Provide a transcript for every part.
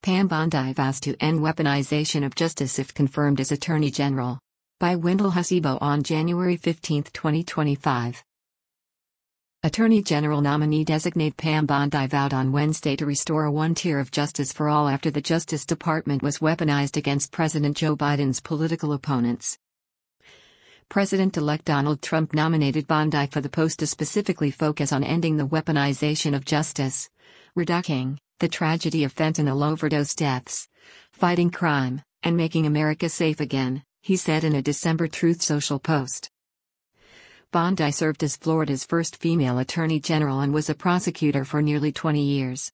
Pam Bondi vows to end weaponization of justice if confirmed as Attorney General. By Wendell Hsibo on January 15, 2025. Attorney General nominee-designate Pam Bondi vowed on Wednesday to restore one tier of justice for all after the Justice Department was weaponized against President Joe Biden's political opponents. President-elect Donald Trump nominated Bondi for the post to specifically focus on ending the weaponization of justice, reducing the tragedy of fentanyl overdose deaths, fighting crime, and making America safe again, he said in a December Truth Social post. Bondi served as Florida's first female attorney general and was a prosecutor for nearly 20 years.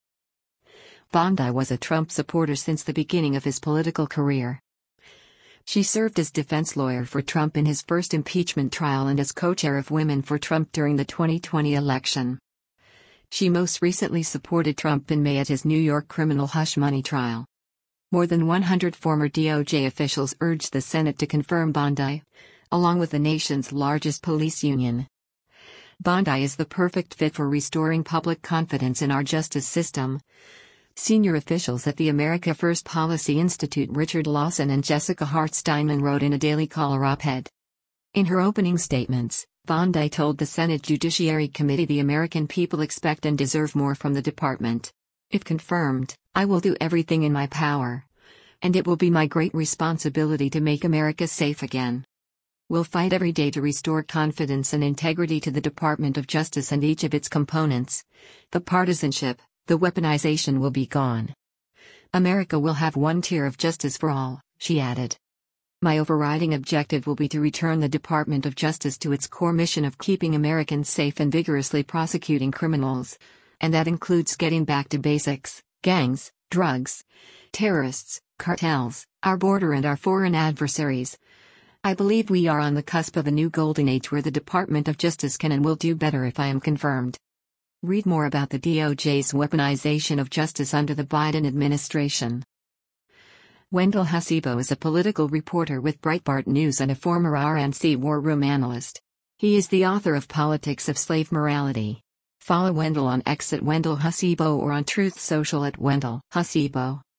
Bondi was a Trump supporter since the beginning of his political career. She served as defense lawyer for Trump in his first impeachment trial and as co-chair of Women for Trump during the 2020 election. She most recently supported Trump in May at his New York criminal hush money trial. More than 100 former DOJ officials urged the Senate to confirm Bondi, along with the nation's largest police union. Bondi is the perfect fit for restoring public confidence in our justice system. Senior officials at the America First Policy Institute Richard Lawson and Jessica Hart-Steinman wrote in a Daily Caller op-ed. In her opening statements, Bondi told the Senate Judiciary Committee the American people expect and deserve more from the department. If confirmed, I will do everything in my power. And it will be my great responsibility to make America safe again. We'll fight every day to restore confidence and integrity to the Department of Justice and each of its components. The partisanship, the weaponization will be gone. America will have one tier of justice for all, she added. My overriding objective will be to return the Department of Justice to its core mission of keeping Americans safe and vigorously prosecuting criminals. And that includes getting back to basics: gangs, drugs, terrorists, cartels, our border and our foreign adversaries. I believe we are on the cusp of a new golden age where the Department of Justice can and will do better if I am confirmed. Read more about the DOJ's weaponization of justice under the Biden administration. Wendell Hsibo is a political reporter with Breitbart News and a former RNC war room analyst. He is the author of Politics of Slave Morality. Follow Wendell on X at Wendell Hsibo or on Truth Social at Wendell Hsibo.